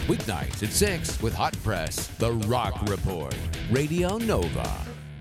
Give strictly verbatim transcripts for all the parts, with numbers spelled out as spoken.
Weeknights at six with Hot Press, The Rock Report, Radio Nova.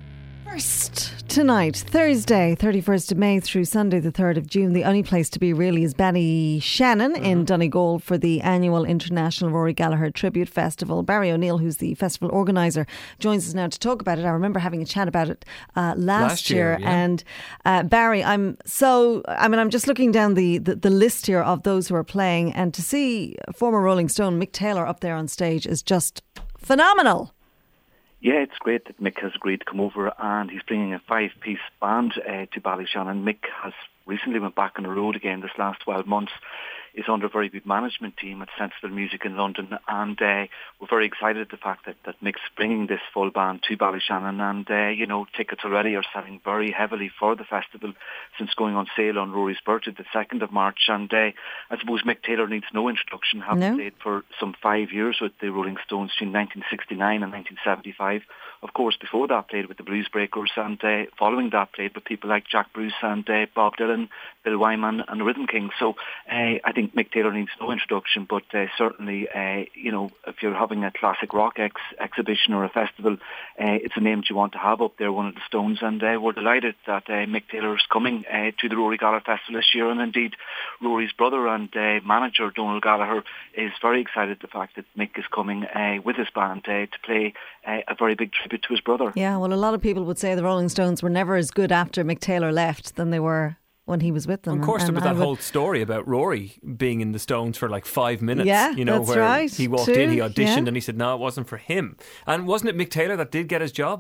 First tonight, Thursday, thirty-first of May through Sunday, the third of June. The only place to be really is Ballyshannon mm-hmm. in Donegal for the annual International Rory Gallagher Tribute Festival. Barry O'Neill, who's the festival organiser, joins us now to talk about it. I remember having a chat about it uh, last, last year. year yeah. And uh, Barry, I'm so, I mean, I'm just looking down the, the, the list here of those who are playing, and to see former Rolling Stone Mick Taylor up there on stage is just phenomenal. Yeah, it's great that Mick has agreed to come over, and he's bringing a five-piece band uh, to Ballyshannon. Mick has recently went back on the road again this last twelve months. Is under a very good management team at Sensible Music in London, and uh, we're very excited at the fact that, that Mick's bringing this full band to Ballyshannon, and uh, you know, tickets already are selling very heavily for the festival since going on sale on Rory's birthday, the second of March, and uh, I suppose Mick Taylor needs no introduction, having no. played for some five years with the Rolling Stones between nineteen sixty-nine and nineteen seventy-five. Of course, before that played with the Blues Breakers, and uh, following that played with people like Jack Bruce and uh, Bob Dylan, Bill Wyman and the Rhythm King. So uh, I think Mick Taylor needs no introduction, but uh, certainly, uh, you know, if you're having a classic rock ex- exhibition or a festival, uh, it's a name that you want to have up there, one of the Stones, and uh, we're delighted that uh, Mick Taylor is coming uh, to the Rory Gallagher Festival this year, and indeed Rory's brother and uh, manager Donal Gallagher is very excited at the fact that Mick is coming uh, with his band uh, to play uh, a very big tribute to his brother. Yeah, well, a lot of people would say the Rolling Stones were never as good after Mick Taylor left than they were when he was with them. Of course, and, there was and that would... whole story about Rory being in the Stones for like five minutes. Yeah, you know, that's where right. he walked Too. in, he auditioned, yeah. and he said, no, it wasn't for him. And wasn't it Mick Taylor that did get his job?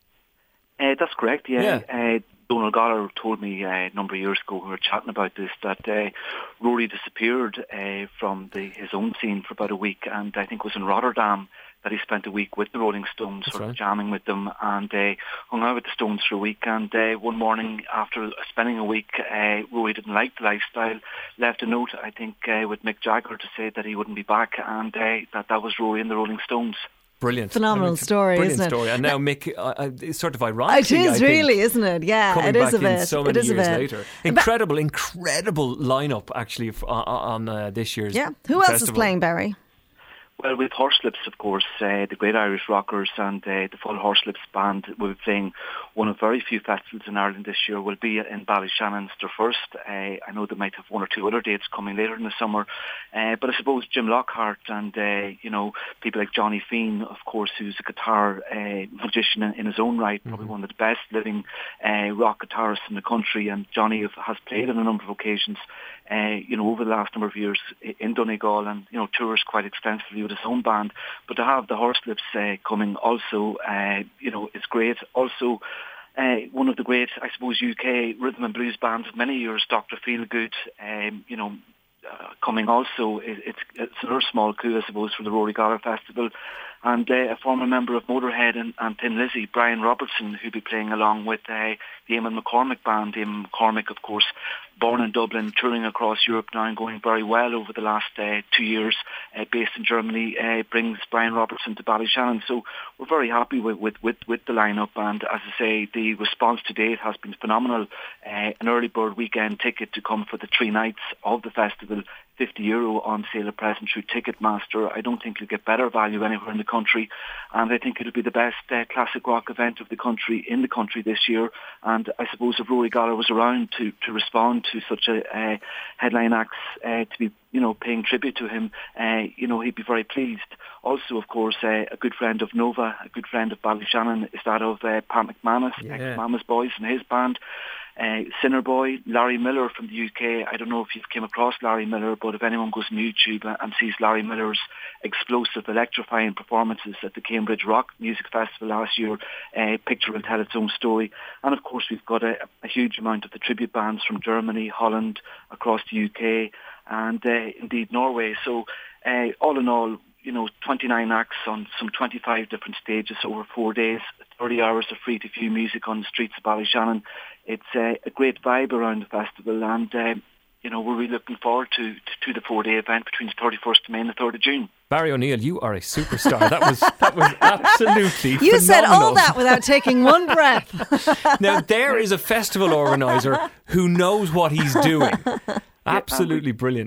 Uh, that's correct, yeah. yeah. Uh, Donal Gallagher told me uh, a number of years ago, we were chatting about this, that uh, Rory disappeared uh, from the, his own scene for about a week, and I think it was in Rotterdam that he spent a week with the Rolling Stones, That's sort of right. jamming with them, and uh, hung out with the Stones for a week. And uh, one morning after spending a week, uh, Rory didn't like the lifestyle, left a note, I think, uh, with Mick Jagger to say that he wouldn't be back, and uh, that that was Rory and the Rolling Stones. Brilliant. Phenomenal I mean, story, brilliant isn't it? story. And now Mick, uh, uh, it's sort of ironic. It is really, isn't it? Yeah, coming it is back a bit. in so many it is years a bit. later. Incredible, but, incredible lineup actually f- on uh, this year's Yeah. Who else festival. is playing, Barry? Well, with Horslips, of course, uh, the Great Irish Rockers and uh, the full Horslips band will be playing one of very few festivals in Ireland this year. Will be in Ballyshannon. It's their first. Uh, I know they might have one or two other dates coming later in the summer. Uh, but I suppose Jim Lockhart and, uh, you know, people like Johnny Feen, of course, who's a guitar uh, magician in, in his own right, probably mm-hmm. one of the best living uh, rock guitarists in the country. And Johnny has played on a number of occasions, uh, you know, over the last number of years in Donegal, and, you know, tours quite extensively with his own band. But to have the Horslips uh, coming also, uh, you know, is great. Also, uh, one of the great, I suppose, U K rhythm and blues bands of many years, Doctor Feelgood, um, you know, uh, coming also. It, it's, it's another small coup, I suppose, for the Rory Gallagher Festival. And uh, a former member of Motorhead and, and Thin Lizzy, Brian Robertson, who'll be playing along with uh, the Eamon McCormick band. Eamon McCormick, of course, born in Dublin, touring across Europe now and going very well over the last uh, two years, uh, based in Germany, uh, brings Brian Robertson to Ballyshannon. So we're very happy with, with, with, with the lineup, and as I say, the response to date has been phenomenal. Uh, an early bird weekend ticket to come for the three nights of the festival, fifty euro on sale at present through Ticketmaster. I don't think you'll get better value anywhere in the country, and I think it'll be the best uh, classic rock event of the country in the country this year. And I suppose if Rory Gallagher was around to, to respond to such a uh, headline acts uh, to be, you know, paying tribute to him, uh, you know, he'd be very pleased. Also, of course, uh, a good friend of Nova, a good friend of Ballyshannon is that of uh, Pat McManus, yeah. ex-Mama's Boys and his band. Uh, Sinner Boy, Larry Miller from the U K. I don't know if you've came across Larry Miller, but if anyone goes on YouTube and sees Larry Miller's explosive, electrifying performances at the Cambridge Rock Music Festival last year, uh, picture will tell its own story. And of course, we've got a, a huge amount of the tribute bands from Germany, Holland, across the U K, and uh, indeed Norway. So uh, all in all, you know, twenty-nine acts on some twenty-five different stages over four days, thirty hours of free-to-view music on the streets of Ballyshannon. It's uh, a great vibe around the festival, and uh, you know, we're really looking forward to, to, to the four-day event between the thirty-first of May and the third of June. Barry O'Neill, you are a superstar. That was that was absolutely you phenomenal. said all that without taking one breath. Now, there is a festival organiser who knows what he's doing. Absolutely brilliant.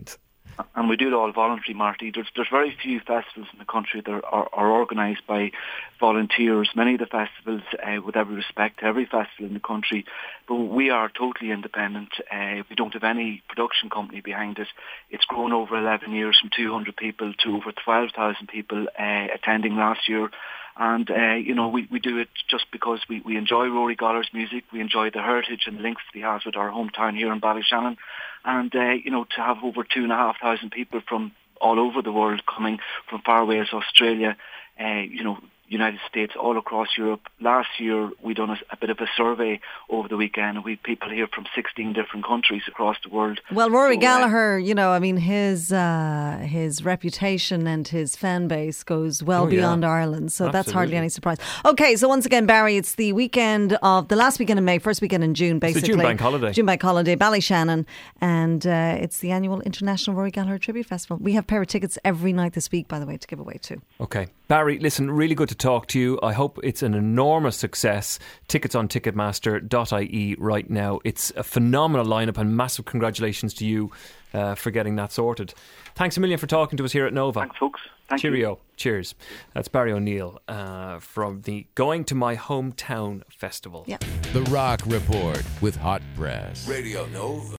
And we do it all voluntary, Marty. There's, there's very few festivals in the country that are, are organised by volunteers. Many of the festivals, uh, with every respect to every festival in the country, but we are totally independent. Uh, we don't have any production company behind it. It's grown over eleven years from two hundred people to over twelve thousand people uh, attending last year. And, uh, you know, we, we do it just because we, we enjoy Rory Gallagher's music. We enjoy the heritage and links that he has with our hometown here in Ballyshannon. And, uh, you know, to have over two and a half thousand people from all over the world coming from far away as Australia, uh, you know, United States, all across Europe. Last year, we done a, a bit of a survey over the weekend. We had people here from sixteen different countries across the world. Well, Rory so, Gallagher, uh, you know, I mean, his uh, his reputation and his fan base goes well oh, beyond yeah. Ireland. So Absolutely. That's hardly any surprise. Okay, so once again, Barry, it's the weekend of the last weekend in May, first weekend in June, basically. It's the June Bank Holiday. June Bank Holiday, Ballyshannon. And uh, it's the annual International Rory Gallagher Tribute Festival. We have a pair of tickets every night this week, by the way, to give away too. Okay. Barry, listen, really good to talk to you. I hope it's an enormous success. Tickets on ticketmaster dot I E right now. It's a phenomenal lineup, and massive congratulations to you uh, for getting that sorted. Thanks a million for talking to us here at Nova. Thanks, folks. Thank Cheerio. you. Cheers. That's Barry O'Neill uh, from the Going to My Hometown Festival. Yeah. The Rock Report with Hot Press. Radio Nova.